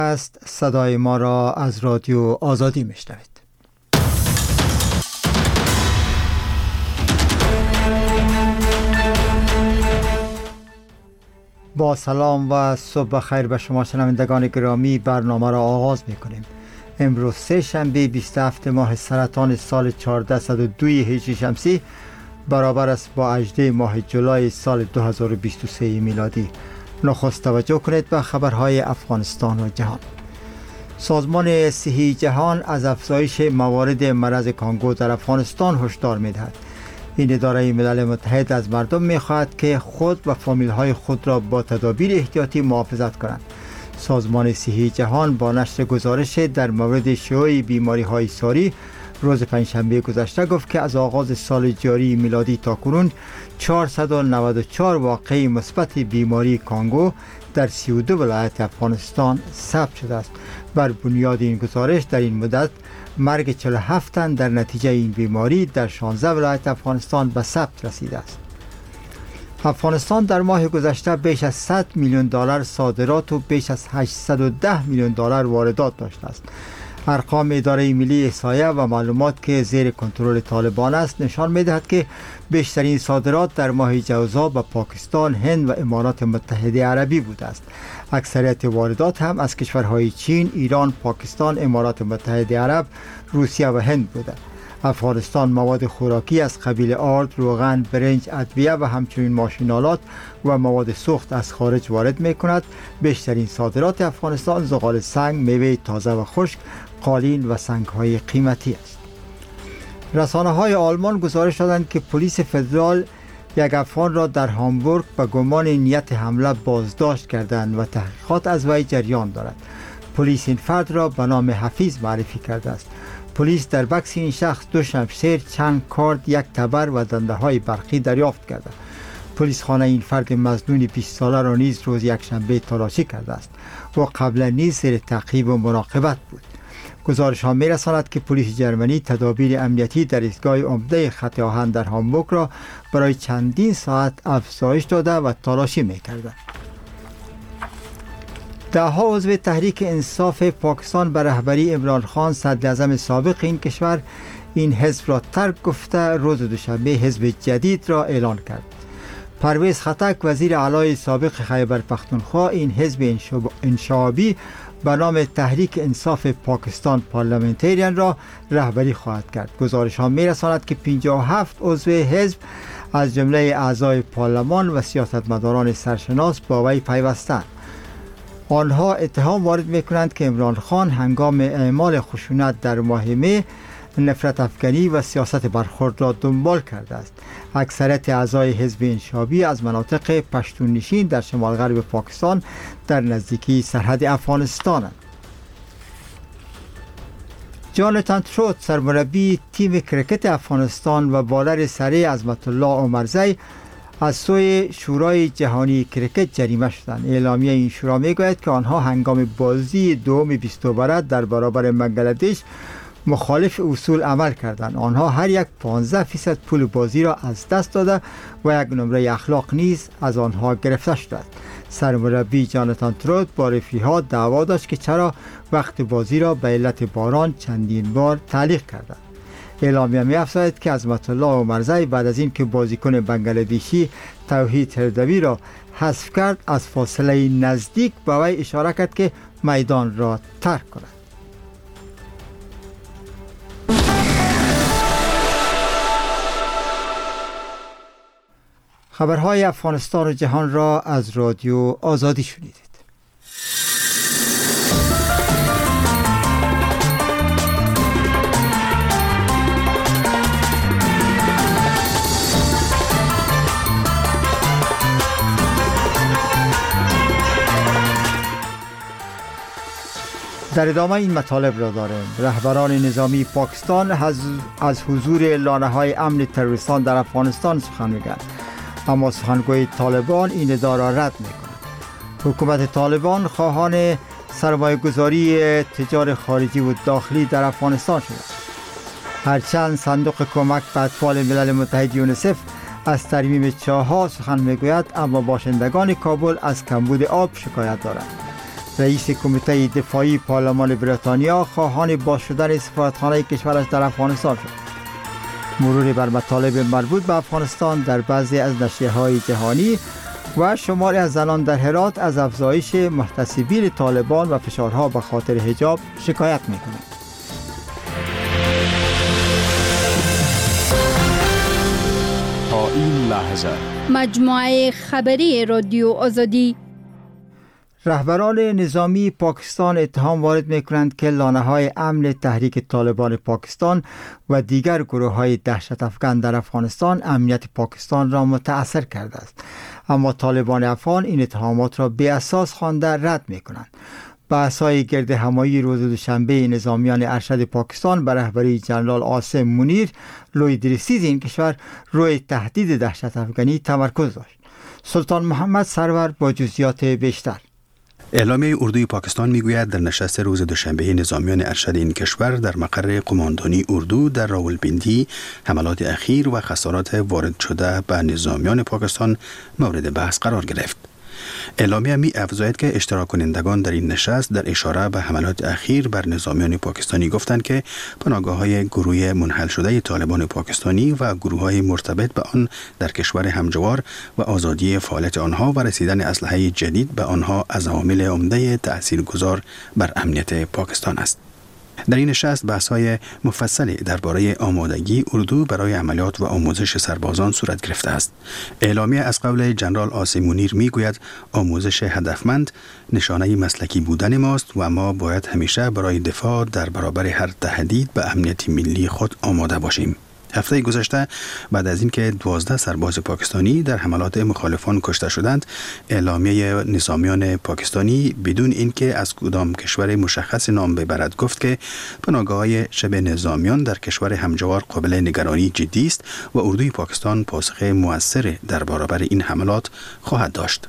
است. صدای ما را از رادیو آزادی میشنوید. با سلام و صبح خیر به شما شنوندگان گرامی، برنامه را آغاز میکنیم. امروز سه شنبه 27 ماه سرطان سال 1402 هجری شمسی برابر است با 18 ماه جولای سال 2023 میلادی. نخست توجه کنید به خبرهای افغانستان و جهان. سازمان صحی جهان از افزایش موارد مرض کانگو در افغانستان هشدار می‌دهد. این اداره ملل متحد از مردم می‌خواهد که خود و فامیل‌های خود را با تدابیر احتیاطی محافظت کنند. سازمان صحی جهان با نشر گزارش در مورد شیوع بیماری‌های ساری روز پنجشنبه گذشته گفت که از آغاز سال جاری میلادی تا کنون 494 واقعه مثبت بیماری کانگو در 32 ولایت افغانستان ثبت شده است. بر بنیاد این گزارش در این مدت مرگ 47 تن در نتیجه این بیماری در 16 ولایت افغانستان به ثبت رسیده است. افغانستان در ماه گذشته بیش از 100 میلیون دلار صادرات و بیش از 810 میلیون دلار واردات داشته است. ارقام اداره ملی احصایه و معلومات که زیر کنترل طالبان است نشان می‌دهد که بیشترین صادرات در ماه جوزا به پاکستان، هند و امارات متحده عربی بوده است. اکثریت واردات هم از کشورهای چین، ایران، پاکستان، امارات متحده عرب، روسیه و هند بوده. افغانستان مواد خوراکی از قبیل آرد، روغن، برنج، ادویه و همچنین ماشین‌آلات و مواد سوخت از خارج وارد می‌کند. بیشترین صادرات افغانستان زغال سنگ، میوه تازه و خشک، قالین و سنگ‌های قیمتی است. رسانه‌های آلمان گزارش دادند که پلیس فدرال یک افغان را در هامبورگ به گمان نیت حمله بازداشت کردند و تحقیقات از وی جریان دارد. پلیس این فرد را به نام حفیظ معرفی کرده است. پلیس در بکس این شخص 2 شمشیر، چند کارد، 1 تبر و دنده‌های برقی دریافت کرده. پلیس خانه این فرد مظنون 20 ساله را نیز روز یکشنبه تلاشی کرده است و قبلا نیز زیر تعقیب و مراقبت بود. گزارش ها می رساند که پلیس جرمنی تدابیر امنیتی در ایستگاه عمده خط آهن در هامبورگ را برای چندین ساعت افزایش داده و تلاشی می کرده. ده‌ها عضو تحریک انصاف پاکستان به رهبری عمران خان صدراعظم سابق این کشور این حزب را ترک گفته روز دوشنبه حزب جدید را اعلان کرد. پرویز خټک وزیر اعلی سابق خیبر پختونخوا این حزب انشعابی به نام تحریک انصاف پاکستان پارلمانتریان را رهبری خواهد کرد. گزارش ها می رساند که 57 عضو حزب از جمله اعضای پارلمان و سیاستمداران سرشناس با وی پیوستند. آنها اتهام وارد می کنند که عمران خان هنگام اعمال خشونت در ماه می نفرت افکنی و سیاست برخورد را دنبال کرده است. اکثریت اعضای حزب انشعابی از مناطق پشتون نشین در شمال غرب پاکستان در نزدیکی سرحد افغانستانند. جاناتان تروت سرمربی تیم کرکت افغانستان و بالر سری عظمت الله عمرزی از سوی شورای جهانی کرکت جریمه شدند. اعلامیه این شورا میگوید که آنها هنگام بازی دوم 20 اوور در برابر بنگلادش مخالف اصول عمل کردند. آنها هر یک 15% پول بازی را از دست داده و یک نمره اخلاق نیز از آنها گرفته شده. سرمربی جاناتان تروت با رفیق‌ها دعوا داشت که چرا وقت بازی را به علت باران چندین بار تعلیق کردند. اعلامیه می‌افزاید که عظمت الله عمرزی بعد از اینکه بازیکن بنگلادشی توحید هردوی را حذف کرد از فاصله نزدیک به وی اشاره کرد که میدان را ترک کند. خبرهای افغانستان و جهان را از رادیو آزادی شنیدید. در ادامه این مطالب را داریم. رهبران نظامی پاکستان از حضور لانه‌های امن تروریستان در افغانستان سخن می‌گویند، اما سخنگوی طالبان این ادعا را رد می‌کند. حکومت طالبان خواهان سرمایه‌گذاری تجار خارجی و داخلی در افغانستان شده. هرچند صندوق کمک به اطفال ملل متحد یونیسف از ترمیم چاه‌ها سخن می‌گوید، اما باشندگان کابل از کمبود آب شکایت دارند. رئیس کمیته دفاعی پارلمان بریتانیا خواهان باز شدن سفارتخانه کشورش در افغانستان شد. مرور بر مطالب مربوط به افغانستان در بعضی از نشریه‌های جهانی و شماری از زنان در هرات از افزایش محتسبین طالبان و فشارها به خاطر حجاب شکایت می‌کنند. تا این لحظه مجموعه خبری رادیو آزادی. رهبران نظامی پاکستان اتهام وارد می‌کنند که لانه‌های امن تحریک طالبان پاکستان و دیگر گروه‌های دهشت افکن در افغانستان امنیت پاکستان را متأثر کرده است. اما طالبان افغان این اتهامات را بی اساس خوانده رد می‌کنند. بحث‌های گرد همایی روز دوشنبه نظامیان ارشد پاکستان به رهبری جنرال عاصم منیر لوی درسیز این کشور روی تهدید دهشت افغانی تمرکز داشت. سلطان محمد سرور با جزئیات بیشتر. اعلامیه اردوی پاکستان میگوید در نشست روز دوشنبه نظامیان ارشد این کشور در مقر قماندانی اردو در راولپنڈی حملات اخیر و خسارات وارد شده به نظامیان پاکستان مورد بحث قرار گرفت. اعلامیه می افزاید که اشتراک کنندگان در این نشست در اشاره به حملات اخیر بر نظامیان پاکستانی گفتند که پناهگاه‌های گروه منحل شده طالبان پاکستانی و گروه‌های مرتبط به آن در کشور همجوار و آزادی فعالیت آنها و رسیدن اسلحه جدید به آنها از عوامل عمده تأثیرگذار بر امنیت پاکستان است. در این نشست بحث‌های مفصلی درباره آمادگی اردو برای عملیات و آموزش سربازان صورت گرفته است. اعلامیه از قول جنرال عاصم منیر میگوید آموزش هدفمند نشانه مسلکی بودن ماست و ما باید همیشه برای دفاع در برابر هر تهدید به امنیت ملی خود آماده باشیم. هفته گذشته بعد از اینکه 12 سرباز پاکستانی در حملات مخالفان کشته شدند، اعلامیه نظامیان پاکستانی بدون اینکه از کدام کشور مشخص نام ببرد گفت که پناهگاه‌های شبه نظامیان در کشور همجوار قابل نگرانی جدی است و اردوی پاکستان پاسخ مؤثر در برابر این حملات خواهد داشت.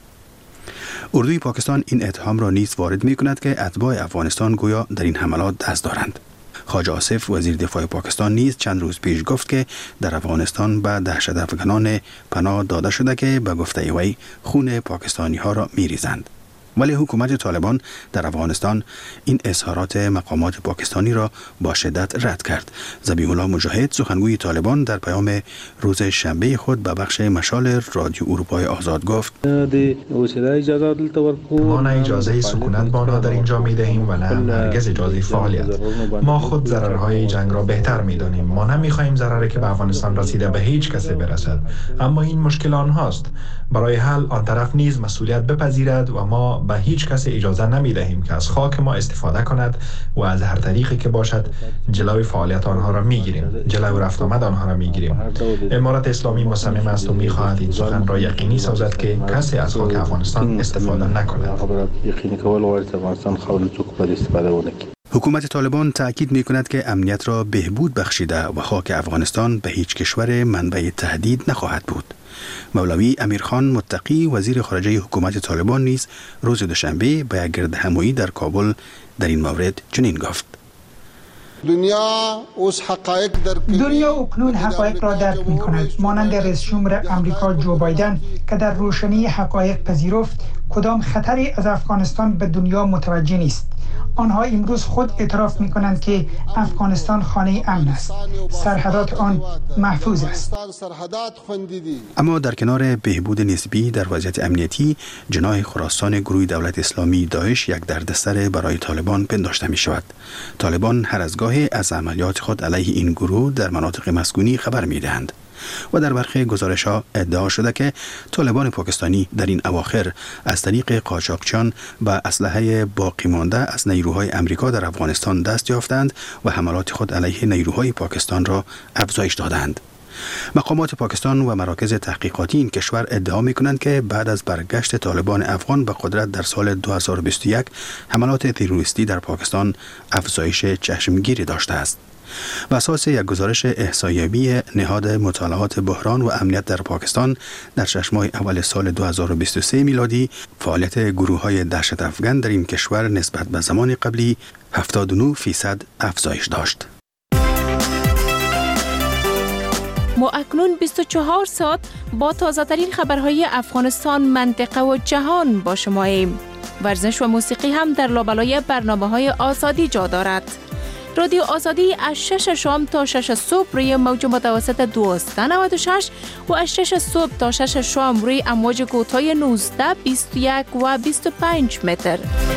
اردوی پاکستان این اتهام را نیز وارد می‌کند که اتباع افغانستان گویا در این حملات دست دارند. خواجه آصف وزیر دفاع پاکستان نیز چند روز پیش گفت که در افغانستان به دهشت افکنان پناه داده شده که به گفته وی خون پاکستانی ها را می‌ریزند. ولی حکومت طالبان در افغانستان این اظهارات مقامات پاکستانی را با شدت رد کرد. ذبیح الله مجاهد سخنگوی طالبان در پیام روز شنبه خود به بخش مشال رادیو اروپای آزاد گفت: ما نه اجازه سکونت ما را در اینجا می دهیم و نه هرگز اجازه فعالیت. ما خود ضررهای جنگ را بهتر می دانیم. ما نمی خواهیم ضرری که به افغانستان رسیده به هیچ کسی برسد. اما این مشکل آنهاست. برای حل آن طرف نیز مسئولیت بپذیرد و ما به هیچ کس اجازه نمی دهیم که از خاک ما استفاده کند و از هر طریقی که باشد جلوی فعالیت آنها را می گیریم، جلوی رفت آمد آنها را می گیریم. امارت اسلامی مصمم است و می خواهد این سخن را یقینی سازد که کسی از خاک افغانستان استفاده نکند. حکومت طالبان تأکید می کند که امنیت را بهبود بخشیده و خاک افغانستان به هیچ کشور منبع تهدید نخواهد بود. مولوی امیرخان متقی وزیر خارجه حکومت طالبان نیز روز دوشنبه به یک گرد همایی در کابل در این مورد چنین گفت: دنیا اکنون حقایق را درک می کند، مانند رئیس جمهور امریکا جو بایدن که در روشنی حقایق پذیرفت کدام خطری از افغانستان به دنیا متوجه نیست. آنها امروز خود اعتراف می کنند که افغانستان خانه امن است، سرحدات آن محفوظ است. اما در کنار بهبود نسبی در وضعیت امنیتی، جناح خراسان گروه دولت اسلامی داعش یک دردسر برای طالبان پنداشته می شود. طالبان هر از گاهی از عملیات خود علیه این گروه در مناطق مسکونی خبر می دهند و در برخی گزارش‌ها ادعا شده که طالبان پاکستانی در این اواخر از طریق قاچاقچیان به اسلحه باقی مانده از نیروهای امریکا در افغانستان دست یافتند و حملات خود علیه نیروهای پاکستان را افزایش دادند. مقامات پاکستان و مراکز تحقیقاتی این کشور ادعا می‌کنند که بعد از برگشت طالبان افغان به قدرت در سال 2021 حملات تروریستی در پاکستان افزایش چشمگیری داشته است. بر اساس یک گزارش احصایوی نهاد مطالعات بحران و امنیت در پاکستان در 6 ماه اول سال 2023 میلادی فعالیت گروه‌های دهشت افغان در این کشور نسبت به زمان قبلی 79% افزایش داشت. ما اکنون 24 ساعت با تازه‌ترین خبرهای افغانستان، منطقه و جهان با شماییم. ورزش و موسیقی هم در لابلای برنامه‌های آزادی جا دارد. رادیو آزادی از 6 شام تا 6 صبح روی موج متوسط 1296 و از 6 صبح تا 6 شام روی امواج کوتاه 19، 21 و 25 متر.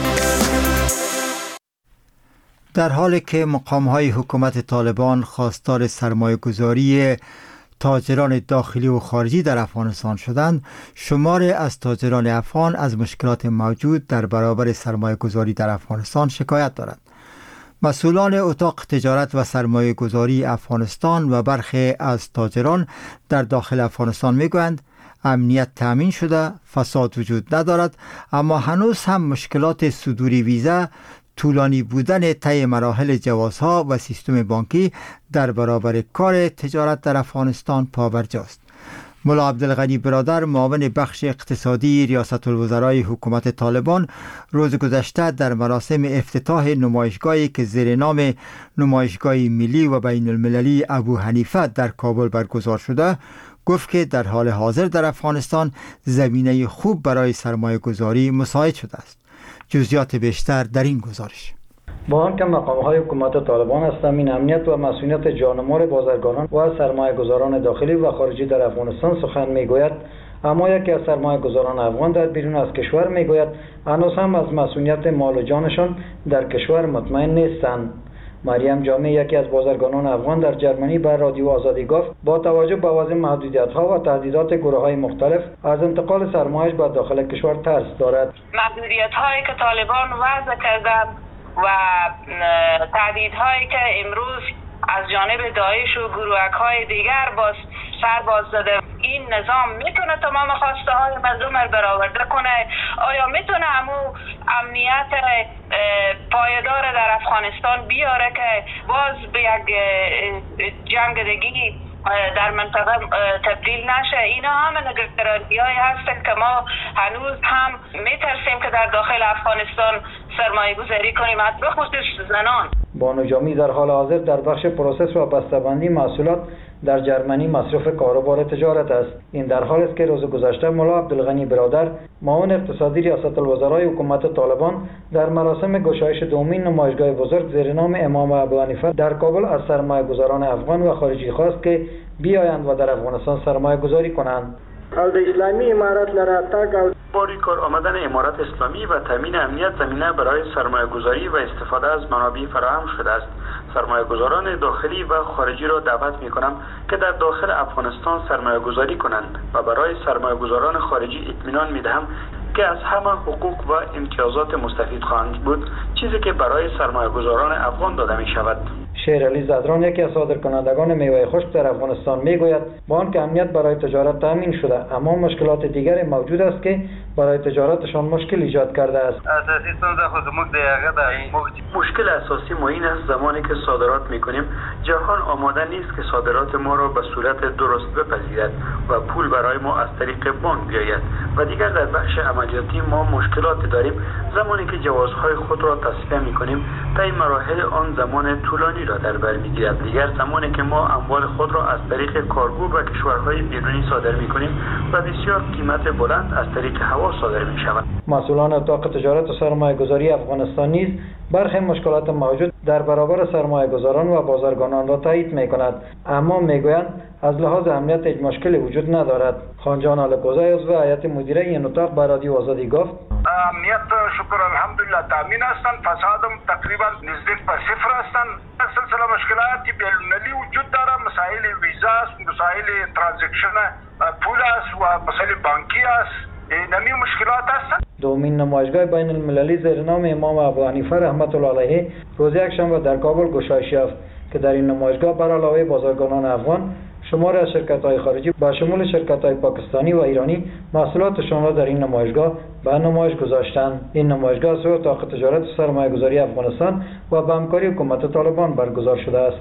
در حالی که مقام‌های حکومت طالبان خواستار سرمایه‌گذاری تاجران داخلی و خارجی در افغانستان شدند، شماری از تاجران افغان از مشکلات موجود در برابر سرمایه‌گذاری در افغانستان شکایت دارند. مسئولان اتاق تجارت و سرمایه‌گذاری افغانستان و برخی از تاجران در داخل افغانستان میگویند امنیت تامین شده، فساد وجود ندارد، اما هنوز هم مشکلات صدور ویزا، طولانی بودن طی مراحل جوازها و سیستم بانکی در برابر کار تجارت در افغانستان پابرجاست. ملا عبدالغنی برادر، معاون بخش اقتصادی ریاست الوزرای حکومت طالبان، روز گذشته در مراسم افتتاح نمایشگاهی که زیر نام نمایشگاه ملی و بین المللی ابو حنیفه در کابل برگزار شده، گفت که در حال حاضر در افغانستان زمینه خوب برای سرمایه گذاری مساعد شده است. جزئیات بیشتر در این گزارش. با آنکه مقام‌های حکومت طالبان از تامین امنیت و مسئولیت جانمار بازرگانان و سرمایه‌گذاران داخلی و خارجی در افغانستان سخن می‌گوید، اما یکی از سرمایه‌گذاران افغان در بیرون از کشور می‌گوید هنوز هم از مسئولیت مال و جانشان در کشور مطمئن نیستند. مریم جامع، یکی از بازرگانان افغان در جرمنی، بر رادیو آزادی گفت با توجه به وضع محدودیت‌ها و تهدیدات گروه‌های مختلف از انتقال سرمایه به داخل کشور ترس دارد. محدودیت‌هایی که طالبان وضع کردند و تهدیدهایی که امروز از جانب داعش و گروه‌های دیگر باز زده، این نظام میتونه تمام خواسته های مردم رو برآورده کنه؟ آیا میتونه امنیت پایدار در افغانستان بیاره که باز به یک جنگ دیگی در منطقه تبدیل نشه؟ اینا همه نگرانی‌هایی هستن که ما هنوز هم میترسیم که در داخل افغانستان سرمایه گذاری کنیم، به خصوص زنان. بانو جامی در حال حاضر در بخش پروسس و بسته‌بندی محصولات در جرمنی مصرف کاروبار تجارت است. این در حالی است که روز گذشته ملا عبدالغنی برادر، معاون اقتصادی ریاست الوزرای حکومت طالبان، در مراسم گشایش دومین نمایشگاه بزرگ زیر نام امام ابو حنیفه در کابل از سرمایه‌گذاران افغان و خارجی خواست که بیایند و در افغانستان سرمایه گذاری کنند. از اسلامی امارت لراتاک او باری کار آمدن امارت اسلامی و تامین امنیت زمینه برای سرمایه گذاری و استفاده از منابع فراهم شده است. سرمایه گذاران داخلی و خارجی را دعوت می کنم که در داخل افغانستان سرمایه گذاری کنند و برای سرمایه گذاران خارجی اطمینان می دهم که از همه حقوق و امتیازات مستفید خواهند بود، چیزی که برای سرمایه گذاران افغان داده می شود. شیرعلی زدران، یکی از صادرکنندگان میوه خشک در افغانستان، میگوید با آنکه امنیت برای تجارت تامین شده، اما مشکلات دیگری موجود است که برای تجارتشان مشکل ایجاد کرده است. مشکل اساسی ما این است زمانی که صادرات میکنیم جهان آماده نیست که صادرات ما را به صورت درست بپذیرد و پول برای ما از طریق بانک بیاید و دیگر در بخش عملیاتی ما مشکلات داریم. زمانی که جوازهای خود را تصفیه میکنیم طی مراحل آن زمان طولانی را در بر میگیرد. دیگر زمانی که ما اموال خود را از طریق کارگو به کشورهای بیرونی صادر میکنیم و بسیار قیمت بلند از طریق هوا صادر می شود. مسئولان اتاق تجارت و سرمایه گذاری افغانستان نیز برخی مشکلات موجود در برابر سرمایه گذاران و بازرگانان را تایید می کند، اما می گویند از لحاظ امنیت هیچ مشکلی وجود ندارد. خانجان آلکوزی عضو هیئت مدیره این اتاق به رادیو آزادی گفت امنیت شکر الحمدلله تامین هستند، فسادم تقریبا نزدیک به صفر هستند. سلسله مشکلاتی بین‌المللی وجود دارد، مسائل ویزا است، مسائل ترانزکشن پول است و مسائل بانکی است. نمی مشکلات هستند. دومین نمایشگاه بین المللی زیر نام امام ابو حنیفه رحمت الله علیه روز یکشنبه در کابل گشایش یافت که در این نمایشگاه بر علاوه بازرگانان افغان، شماری از شرکت‌های خارجی با شمول شرکت‌های پاکستانی و ایرانی محصولاتشان را در این نمایشگاه به نمایش گذاشتند. این نمایشگاه سوی اتاق تجارت و سرمایه‌گذاری افغانستان و به همکاری حکومت طالبان برگزار شده است.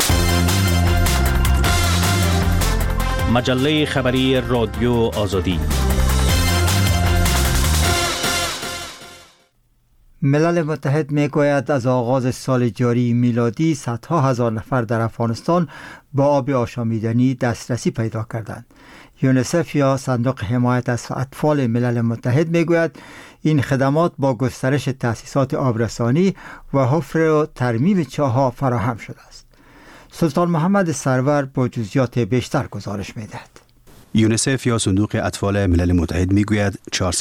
مجله خبری رادیو آزادی. ملل متحد میگوید از آغاز سال جاری میلادی صدها هزار نفر در افغانستان با آب آشامیدنی دسترسی پیدا کردند. یونیسف یا صندوق حمایت از اطفال ملل متحد میگوید این خدمات با گسترش تأسیسات آبرسانی و حفر و ترمیم چاه‌ها فراهم شده است. سلطان محمد سرور با جزئیات بیشتر گزارش می‌دهد. یونیسف یا صندوق اطفال ملل متحد میگوید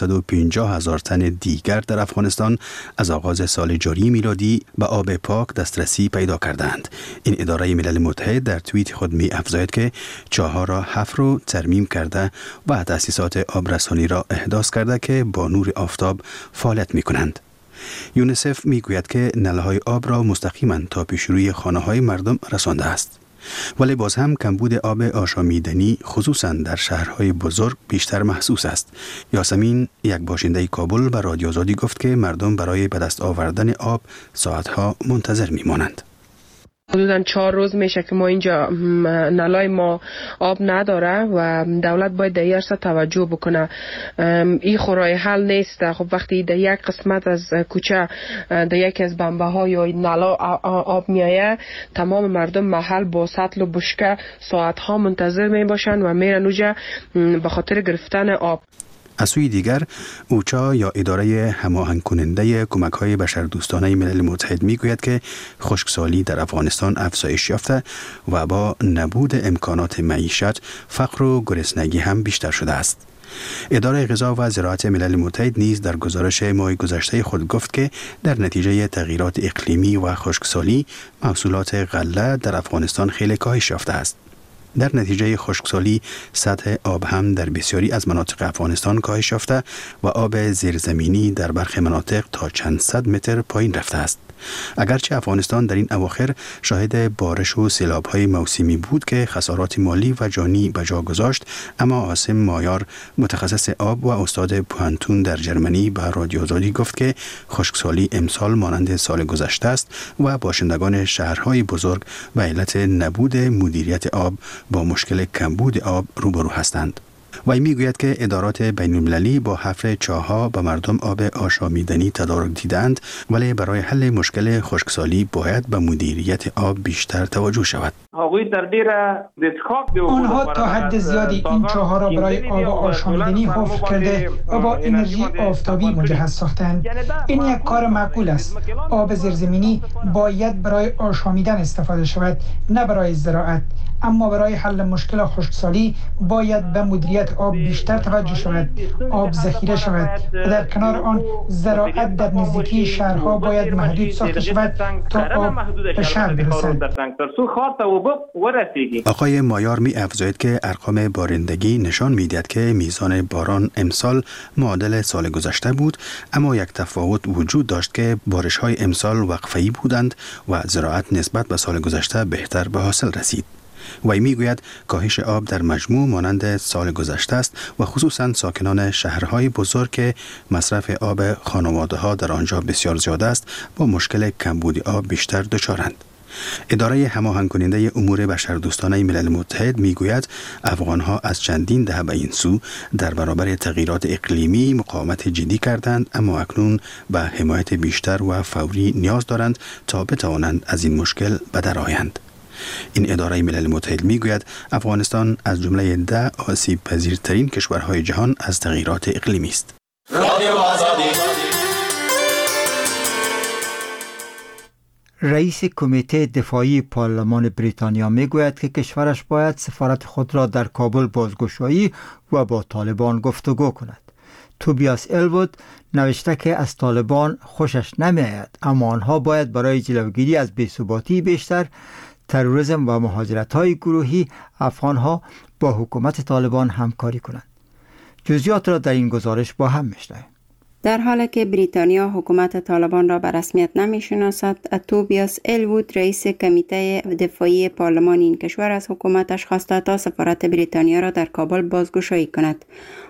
450,000 تن دیگر در افغانستان از آغاز سال جاری میلادی به آب پاک دسترسی پیدا کردند. این اداره ملل متحد در توییت خود می افزاید که چاه‌ها را حفر و ترمیم کرده و تأسیسات آبرسانی را احداث کرده که با نور آفتاب فعالیت می کنند. یونیسف میگوید که نلهای آب را مستقیما تا پیشروی خانه‌های مردم رسانده است. ولی باز هم کمبود آب آشامیدنی خصوصا در شهرهای بزرگ بیشتر محسوس است. یاسمین، یک باشنده کابل، به رادیو آزادی گفت که مردم برای به دست آوردن آب ساعتها منتظر میمانند. حدوداً 4 روز میشه که ما اینجا نلای ما آب نداره و دولت باید در این توجه بکنه. این خورای حل نیست. خب وقتی در یک قسمت از کوچه در یکی از بمبه ها یا نلا آب میایه، تمام مردم محل با سطل و بشکه ساعت ها منتظر می باشن و میرن اونجا به خاطر گرفتن آب. از سوی دیگر، اوچا یا اداره هماهنگ کننده کمک‌های بشردوستانه ملل متحد میگوید که خشکسالی در افغانستان افزایش یافته و با نبود امکانات معیشت، فقر و گرسنگی هم بیشتر شده است. اداره غذا و زراعت ملل متحد نیز در گزارش ماه گذشته خود گفت که در نتیجه تغییرات اقلیمی و خشکسالی، محصولات غله در افغانستان خیلی کاهش یافته است. در نتیجه خشکسالی سطح آب هم در بسیاری از مناطق افغانستان کاهش یافته و آب زیرزمینی در برخی مناطق تا چند صد متر پایین رفته است. اگرچه افغانستان در این اواخر شاهد بارش و سیلاب‌های موسمی بود که خسارات مالی و جانی به جا گذاشت، اما عاصم مایار، متخصص آب و استاد پوهنتون در جرمنی، به رادیو آزادی گفت که خشکسالی امسال مانند سال گذشته است و باشندگان شهرهای بزرگ به علت نبود مدیریت آب با مشکل کمبود آب روبرو هستند. وی میگوید که ادارات بین المللی با حفر چاه‌ها به مردم آب آشامیدنی تدارک دیدند، ولی برای حل مشکل خشکسالی باید به مدیریت آب بیشتر توجه شود. آنها تا حد زیادی این چاه‌ها را برای آب آشامیدنی حفر کرده و با انرژی آفتابی مجهز ساختند. این یک کار معقول است. آب زیرزمینی باید برای آشامیدن استفاده شود، نه برای زراعت. اما برای حل مشکل خشکسالی باید به مدیریت آب بیشتر توجه شود، آب ذخیره شود و در کنار آن زراعت در نزدیکی شهرها باید محدود ساخته شود تا آب به شهر برسد. آقای مایار می افزاید که ارقام بارندگی نشان می‌دهد که میزان باران امسال معادل سال گذشته بود، اما یک تفاوت وجود داشت که بارش‌های امسال وقفه‌ای بودند و زراعت نسبت به سال گذشته بهتر به حاصل رسید. وی میگوید کاهش آب در مجموع مانند سال گذشته است و خصوصا ساکنان شهرهای بزرگ که مصرف آب خانواده‌ها در آنجا بسیار زیاد است با مشکل کمبود آب بیشتر دچارند. اداره هماهنگ کننده امور بشردوستانه ملل متحد میگوید افغانها از چندین دهه به این سو در برابر تغییرات اقلیمی مقاومت جدی کردند، اما اکنون به حمایت بیشتر و فوری نیاز دارند تا بتوانند از این مشکل به در آیند. این اداره ملل متحد میگوید افغانستان از جمله 10 آسیب پذیرترین کشورهای جهان از تغییرات اقلیمی است. رئیس کمیته دفاعی پارلمان بریتانیا میگوید که کشورش باید سفارت خود را در کابل بازگشایی و با طالبان گفتگو کند. توبیاس الوود نوشته که از طالبان خوشش نمیآید، اما آنها باید برای جلوگیری از بی‌ثباتی بیشتر، تروریسم و مهاجرت‌های گروهی افغان‌ها با حکومت طالبان همکاری کنند. جزئیات را در این گزارش با هم می‌شنویم. در حالی که بریتانیا حکومت طالبان را به رسمیت نمی‌شناسد، توبیاس الوود رئیس کمیته دفاعی پارلمان این کشور از حکومتش خواسته تا سفارت بریتانیا را در کابل بازگشایی کند.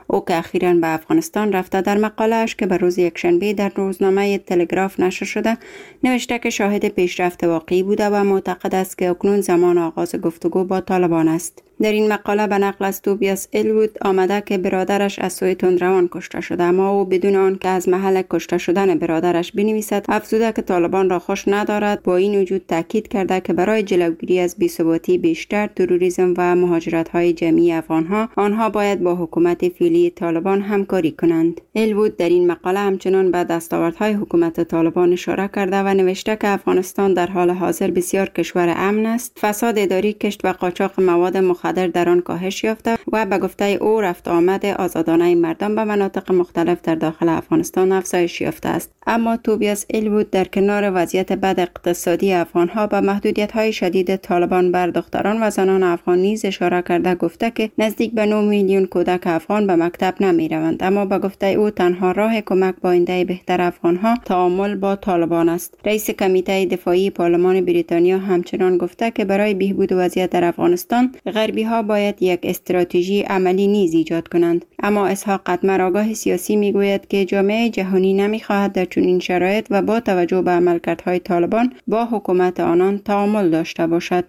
او که اخیراً به افغانستان رفته در مقاله‌اش که به روز یکشنبه در روزنامه تلگراف نشر شده نوشته که شاهد پیشرفت واقعی بوده و معتقد است که اکنون زمان آغاز گفتگو با طالبان است. در این مقاله به نقل از توبیاس الوود آمده که برادرش از سوی تندروان کشته شده، اما او بدون آن که از محل کشته شدن برادرش بنویسد افزوده که طالبان را خوش ندارد. با این وجود تاکید کرده که برای جلوگیری از بی‌ثباتی بیشتر، تروریسم و مهاجرت‌های جمعی افغان‌ها آنها باید با حکومت فعلی طالبان همکاری کنند. الوود در این مقاله همچنان به دستاوردهای حکومت طالبان اشاره کرده و نوشته که افغانستان در حال حاضر بسیار کشور امن است، فساد اداری، کشت و قاچاق مواد مخدر در آن کاهش یافته و به گفته او رفت آمد آزادانه مردم به مناطق مختلف در داخل افغانستان افزایش یافته است. اما توبیاس الوود در کنار وضعیت بد اقتصادی افغانها به محدودیت‌های شدید طالبان بر دختران و زنان افغان نیز اشاره کرده گفته که نزدیک به 9 میلیون کودک افغان به مکتب نمی‌روند، اما به گفته او تنها راه کمک با آینده بهتر افغانها تعامل با طالبان است. رئیس کمیته دفاعی پارلمان بریتانیا همچنان گفته که برای بهبود وضعیت در افغانستان غربی‌ها باید یک استراتژی عملی نیز ایجاد کنند. اما اسحاق قدمر آگاه سیاسی میگوید که جامعه جهانی نمی‌خواهد در چنین شرایط و با توجه به عملکردهای طالبان با حکومت آنان تعامل داشته باشد.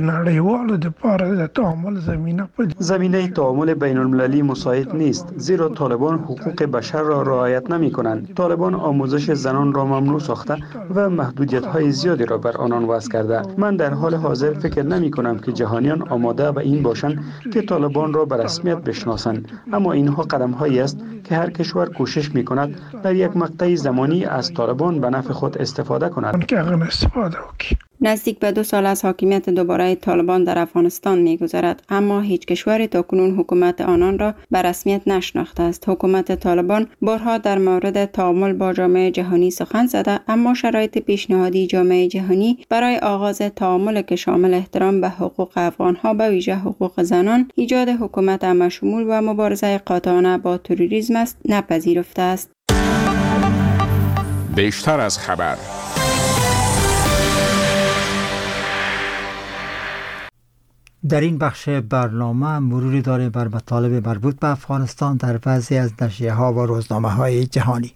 زمینه تعامل بین المللی مساعد نیست، زیرا طالبان حقوق بشر را رعایت نمی کنند. طالبان آموزش زنان را ممنوع ساخته و محدودیت‌های زیادی را بر آنان وضع کرده. من در حال حاضر فکر نمی کنم که جهانیان آماده به این باشند که طالبان را به رسمیت بشناسند، اما اینها قدم‌هایی است که هر کشور کوشش می‌کند در یک مقطع زمانی از طالبان به نفع خود استفاده کند. نزدیک به 2 سال از حاکمیت دوباره طالبان در افغانستان می‌گذرد، اما هیچ کشوری تاکنون حکومت آنان را به رسمیت نشناخته است. حکومت طالبان بارها در مورد تعامل با جامعه جهانی سخن زده، اما شرایط پیشنهادی جامعه جهانی برای آغاز تعامل که شامل احترام به حقوق افغان‌ها به ویژه حقوق زنان، ایجاد حکومت همشمول و مبارزه قاطعانه با تروریسم است نپذیرفته است. بیشتر از خبر. در این بخش برنامه مروری داریم بر مطالب مربوط به افغانستان در بعضی از نشریه‌ها و روزنامه‌های جهانی.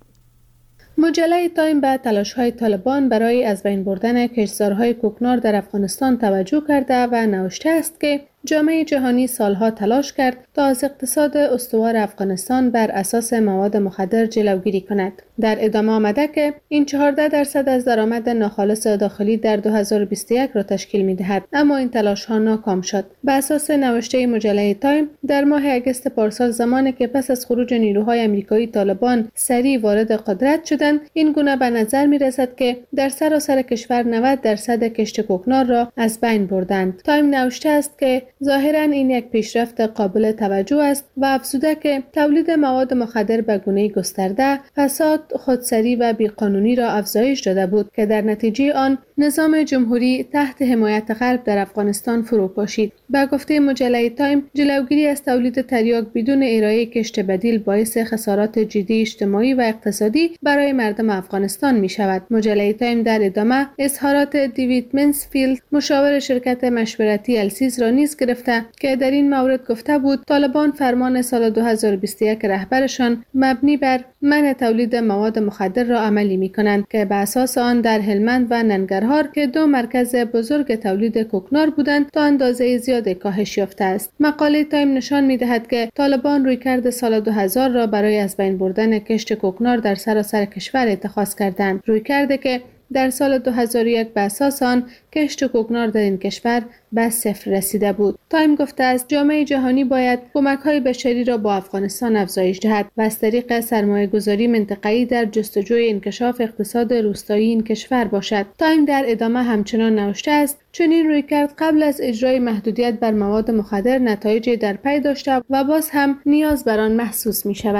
مجله تایم به تلاش‌های طالبان برای از بین بردن کشتزارهای کوکنار در افغانستان توجه کرده و نوشته است که جامعه جهانی سالها تلاش کرد تا از اقتصاد استوار افغانستان بر اساس مواد مخدر جلوگیری کند. در ادامه آمده که این 14% از درآمد ناخالص داخلی در 2021 را تشکیل می‌دهد، اما این تلاش‌ها ناکام شد. به اساس نوشته مجله تایم در ماه اگست پارسال، زمانی که پس از خروج نیروهای آمریکایی طالبان سریع وارد قدرت شدند، این گونه به نظر می‌رسد که در سراسر کشور 90% کشت کوکنار را از بین بردند. تایم نوشته است که ظاهراً این یک پیشرفت قابل توجه است و افزوده که تولید مواد مخدر به گونه‌ای گسترده، فساد، خودسری و بیقانونی را افزایش داده بود که در نتیجه آن نظام جمهوری تحت حمایت غرب در افغانستان فرو پاشید. به گفته مجله تایم، جلوگیری از تولید تریاک بدون ارائه کشت بدیل باعث خسارات جدی اجتماعی و اقتصادی برای مردم افغانستان می شود. مجله تایم در ادامه اظهارات دیوید منسفیلد، مشاور شرکت مشورتی السیز را نیز گرفته که در این مورد گفته بود طالبان فرمان سال 2021 رهبرشان مبنی بر منع تولید مواد مخدر را عملی می کنند که به اساس آن در هلمند و ننگرهار که 2 مرکز بزرگ تولید کوکنار بودند تا اندازه زیاد کاهش یافته است. مقاله تایم نشان می دهد که طالبان رویکرد سال 2000 را برای از بین بردن کشت کوکنار در سراسر کشور اتخاذ کردند، رویکردی که در سال 2001 به اساس آن کشت کوکنار در این کشور به 0 رسیده بود. تایم گفته است جامعه جهانی باید کمک‌های بشری را با افغانستان افزایش دهد و از طریق سرمایه‌گذاری منطقه‌ای در جستجوی انکشاف اقتصاد روستایی این کشور باشد. تایم در ادامه همچنان نوشته است چنین رویکرد قبل از اجرای محدودیت بر مواد مخدر نتایج در پی داشته و باز هم نیاز بر آن محسوس می‌شود.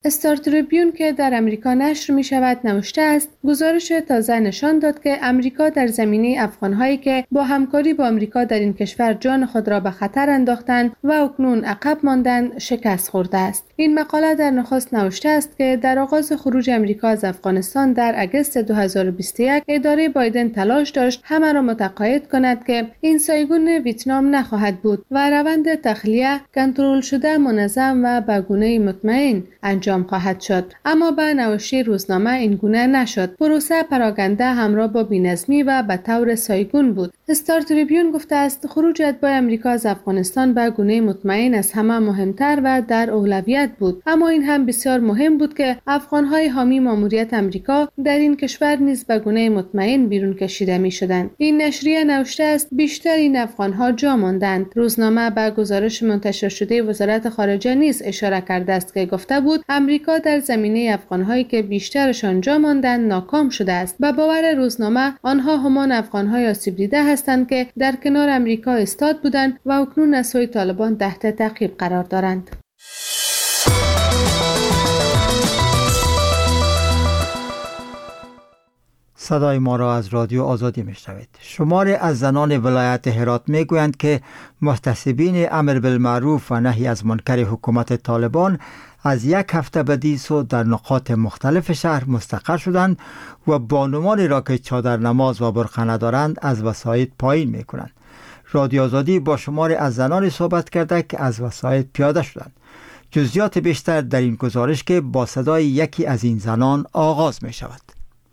استار تریبیون که در امریکا نشر می شود نوشته است گزارش تازه نشان داد که امریکا در زمینه افغان‌هایی که با همکاری با امریکا در این کشور جان خود را به خطر انداختند و اکنون عقب ماندند شکست خورده است. این مقاله در نخست نوشته است که در آغاز خروج امریکا از افغانستان در اگست 2021 اداره بایدن تلاش داشت همه را متقاعد کند که این سایگون ویتنام نخواهد بود و روند تخلیه کنترل شده، منظم و به گونه مطمئن انجام خواهد شد. اما به نوشته روزنامه این گونه نشد. پروسه پراکنده همراه با بی‌نظمی و به طور سایگون بود. استار تریبیون گفته است خروج اتباع امریکا از افغانستان به گونه مطمئن از همه مهمتر و در اولویت بود. اما این هم بسیار مهم بود که افغان‌های حامی ماموریت امریکا در این کشور نیز به گونه مطمئن بیرون کشیده می‌شدند. این نشریه نوشته است بیشتر این افغان‌ها جا ماندند. روزنامه به گزارش منتشر شده وزارت خارجه نیز اشاره کرده است که گفته بود امریکا در زمینه افغان‌هایی که بیشترشان جا ماندند ناکام شده است. به باور روزنامه آنها همان افغان‌های آسیب دیده هستند که در کنار امریکا ایستاد بودند و اکنون از سوی طالبان تحت تعقیب قرار دارند. صدای ما را از رادیو آزادی میشنوید. شماری از زنان ولایت هرات میگویند که محتسبین امر بالمعروف و نهی از منکر حکومت طالبان از یک هفته بدی در نقاط مختلف شهر مستقر شدند و بانوانی را که چادر نماز و برقع ندارند از وسایط پایین میکنند. رادیو آزادی با شماری از زنان صحبت کرده که از وسایط پیاده شدند. جزئیات بیشتر در این گزارش که با صدای یکی از این زنان آغاز می شود.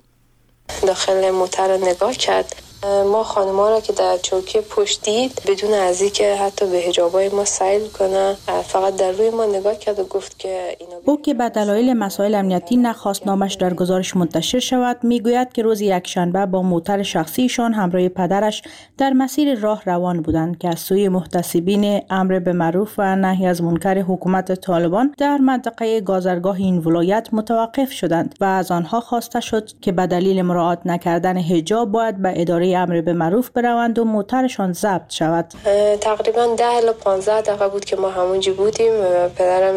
داخل موتر نگاه کرد. ما خانم‌ها را که در چوکی پشت دید بدون از اینکه حتی به حجابای ما سیل کنه فقط در روی ما نگاه کرد و گفت که او که به دلایل مسائل امنیتی نخواست نامش در گزارش منتشر شود میگوید که روز یکشنبه با موتر شخصیشان همراه پدرش در مسیر راه روان بودند که از سوی محتسبین امر به معروف و نهی از منکر حکومت طالبان در منطقه گازرگاه این ولایت متوقف شدند و از آنها خواسته شد که به دلیل مراعات نکردن حجاب باید به اداره امر به معروف بروند و موترشان ضبط شود. تقریبا 10 الی 15 دقیقه بود که ما همونجا بودیم. پدرم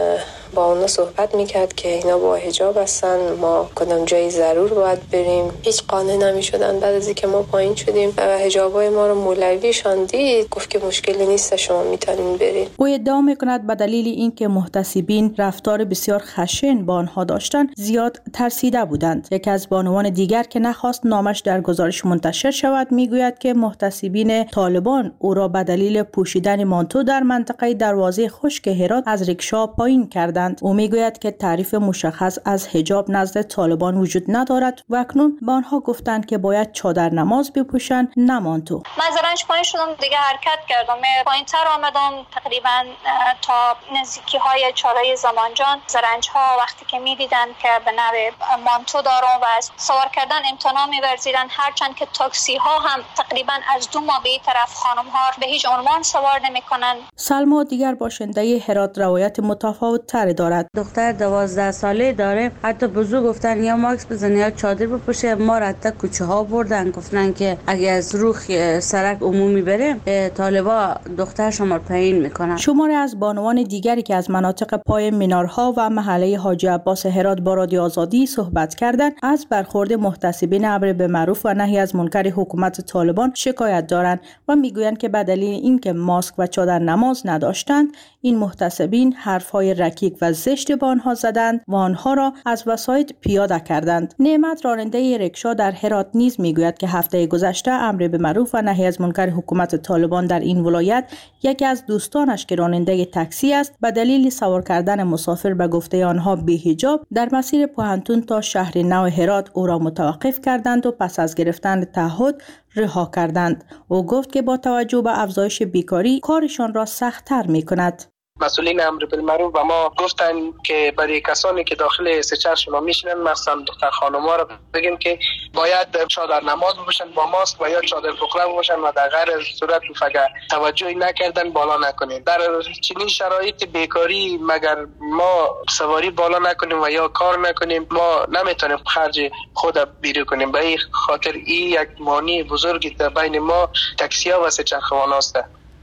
با اونا صحبت میکرد که اینا با حجاب هستن، ما کدام جایی ضرور باید بریم. هیچ قانع نمیشدن. بعد از اینکه ما پایین شدیم و حجابای ما رو مولویشان دید گفت که مشکلی نیست شما میتونین برین. او ادعا میکند به دلیل اینکه محتسبین رفتار بسیار خشن با آنها داشتند زیاد ترسیده بودند. یکی از بانوان دیگر که نخواست نامش در گزارش منتشر شود میگوید که محتسبین طالبان او را به دلیل پوشیدن مانتو در منطقه دروازه خشک هرات از ریکشا پایین کردند. او میگوید که تعریف مشخص از حجاب نزد طالبان وجود ندارد و اکنون به آنها گفتند که باید چادر نماز بپوشند نه مانتو. من زرنج پایین شدم دیگه حرکت کردم. پایین‌تر آمدم تقریبا تا نزدیکی های چالای زمانجان. زرنج ها وقتی که میدیدن که به نوع مانتو دارم و از سوار کردن امتناع می‌ورزیدن، هرچند که تاکسی ها هم تقریبا از 2 ماه به این طرف خانم ها به هیچ عنوان سوار نمی‌کنن. سلما دیگر باشنده هرات روایت متفاوت تر دارد. دختر 12 ساله داره، حتی بزرگ گفتن یا ماکس بزنه یا چادر بپوشه. ما را حتی کوچه ها بردن، گفتن که اگه از روخ سرک عمومی بره طالبا دختر شما پایین میکنن. شماری از بانوان دیگری که از مناطق پای مینارها و محله حاجی عباس هرات با رادیو آزادی صحبت کردند از برخورد محتسبین امر به معروف و نهی از منکر حکومت طالبان شکایت دارند و میگویند که به دلیل اینکه ماسک و چادر نماز نداشتند این محتسبین حرفهای رکیک و زشت به آنها زدند و آنها را از وسایط پیاده کردند. نعمت راننده رکشا در هرات نیز میگوید که هفته گذشته امر به معروف و نهی از منکر حکومت طالبان در این ولایت یکی از دوستانش که راننده تاکسی است به دلیل سوار کردن مسافر به گفته آنها بی حجاب در مسیر پوهنتون تا شهر نو هرات او را متوقف کردند و پس از گرفتن تعهد رها کردند. او گفت که با توجه به افزایش بیکاری کارشان را سخت‌تر می‌کند. مسئولین امر بالمعروف به ما گفتن که برای کسانی که داخل سچرشون میشنن مثلا دختر خانم‌ها رو بگیم که باید چادر نماز بپوشن با ماسک و یا چادر پخلا بپوشن و در غیر صورت فقط توجهی نکردن بالا نکنین. در چنین شرایط بیکاری مگر ما سواری بالا نکنیم و یا کار نکنیم ما نمیتونیم خرج خود بیرون کنیم. به این خاطر این یک مانع بزرگی در بین ما تاکسی‌ها و سچرخوان است.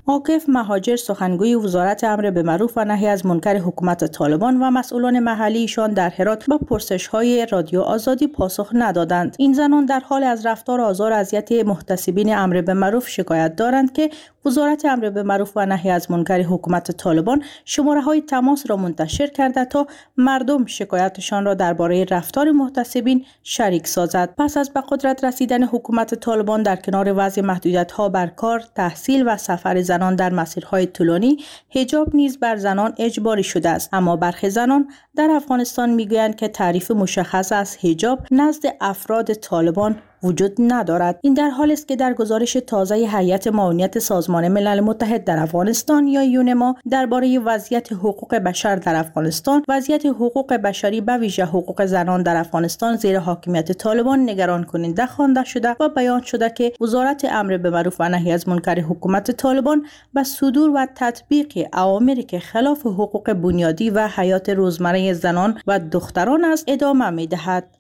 عاکف مهاجر سخنگوی وزارت امر به معروف و نهی از منکر حکومت طالبان و مسئولان محلیشان در هرات به پرسش‌های رادیو آزادی پاسخ ندادند. این زنان در حال از رفتار آزار و اذیت محتسبین امر به معروف شکایت دارند که وزارت امر به معروف و نهی از منکر حکومت طالبان شماره‌های تماس را منتشر کرده تا مردم شکایتشان را درباره رفتار محتسبین شریک سازد. پس از به قدرت رسیدن حکومت طالبان در کنار وضع محدودیت‌ها بر کار، تحصیل و سفر زنان در مسیرهای طولانی، حجاب نیز بر زنان اجباری شده است. اما برخی زنان در افغانستان میگویند که تعریف مشخص از حجاب نزد افراد طالبان وجود ندارد. این در حالی است که در گزارش تازه هیئت معاونیت سازمان ملل متحد در افغانستان یا یونما درباره وضعیت حقوق بشر در افغانستان، وضعیت حقوق بشری به ویژه حقوق زنان در افغانستان زیر حاکمیت طالبان نگران کننده خوانده شده و بیان شده که وزارت امر به معروف و نهی از منکر حکومت طالبان به صدور و تطبیق اوامری که خلاف حقوق بنیادی و حیات روزمره زنان و دختران است ادامه می‌دهد.